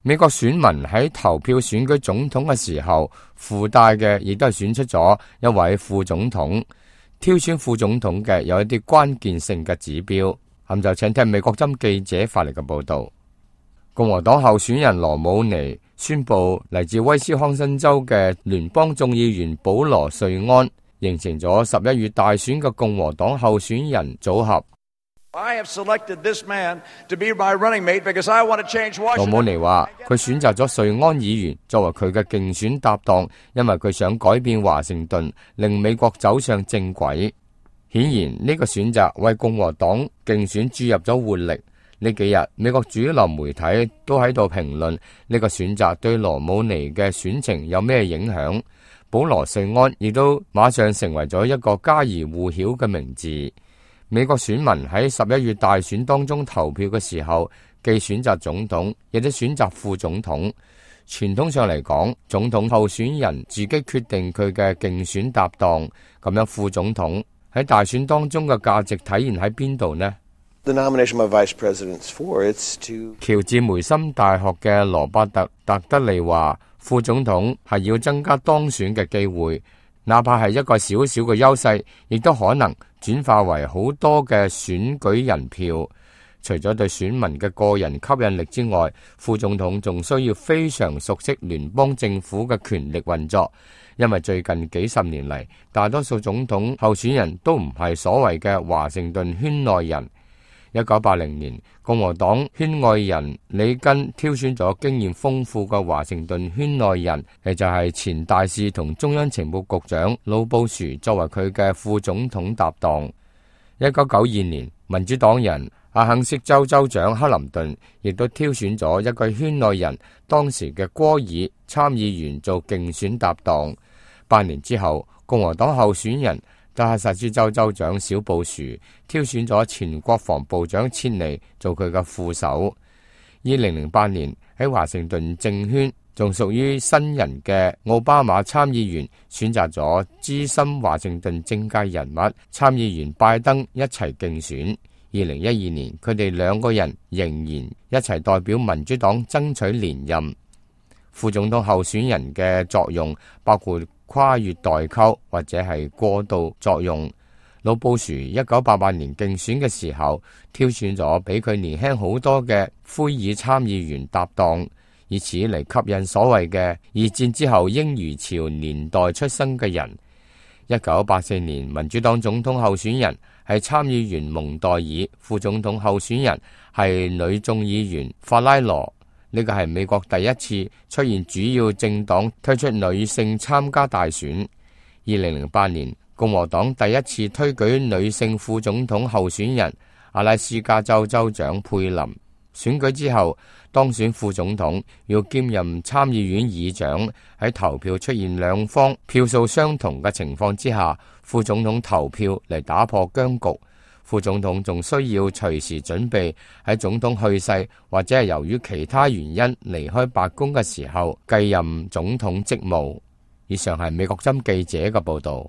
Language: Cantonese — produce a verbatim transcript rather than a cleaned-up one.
美國選民喺投票選舉總統嘅時候，附帶嘅亦都係選出咗一位副總統。挑選副總統嘅有一啲關鍵性嘅指標，咁就請聽美國針記者發嚟嘅報道。共和黨候選人羅姆尼宣布嚟自威斯康辛州嘅聯邦眾議員保羅瑞安形成咗十一月大選嘅共和黨候選人組合。羅姆尼話佢選擇咗瑞安議員作為佢嘅競選搭檔，因為佢想改變華盛頓，令美國走上正軌。顯然呢個選擇為共和黨競選注入咗活力。呢幾日美國主流媒體都喺度評論呢個選擇對羅姆尼嘅選情有咩影響。保羅瑞安亦都馬上成為咗一個家喻戶曉嘅名字。美國選民喺十一月大選當中投票嘅時候，既選擇總統，亦都選擇副總統。傳統上嚟講，總統候選人自己決定佢嘅競選搭檔，咁樣副總統喺大選當中嘅價值體現喺邊度呢？喬治梅森大學嘅羅伯特特德利話，副總統係要增加當選嘅機會，哪怕係一個小小嘅優勢，亦都可能轉化為好多嘅選舉人票。除咗對選民嘅個人吸引力之外，副總統仲需要非常熟悉聯邦政府嘅權力運作，因為最近幾十年嚟，大多數總統候選人都唔係所謂嘅華盛頓圈內人。一九八零年，共和黨圈外人里根挑選咗經驗豐富嘅華盛頓圈內人，亦就係前大使同中央情報局長老布殊作為佢嘅副總統搭檔。一九九二年，民主黨人阿肯色州州長克林頓亦都挑選咗一個圈內人，當時嘅戈爾參議員做競選搭檔。八年之後，共和黨候選人德克薩斯州州長小布殊挑選咗前國防部長切尼做佢嘅副手。二零零八年喺華盛頓政圈仲屬於新人嘅奧巴馬參議員選擇咗資深華盛頓政界人物參議員拜登一齊競選。二零一二年佢哋兩個人仍然一齊代表民主黨爭取連任。副總統候選人嘅作用包括跨越代溝或者係過渡作用。老布殊一九八八年競選嘅時候挑選咗比佢年輕好多嘅奎爾參議員搭檔，以此嚟吸引所謂嘅二戰之後嬰兒潮年代出生嘅人。一九八四年民主黨總統候選人係參議員蒙代爾，副總統候選人係女眾議員法拉羅。呢個係美國第一次出現主要政黨推出女性參加大選。二零零八年，共和黨第一次推舉女性副總統候選人阿拉斯加州州長佩林。選舉之後，當選副總統要兼任參議院議長。喺投票出現兩方票數相同嘅情況之下，副總統投票嚟打破僵局。副總統仲需要隨時準備喺總統去世或者係由於其他原因離開白宮嘅時候繼任總統職務。以上係美國針記者嘅報道。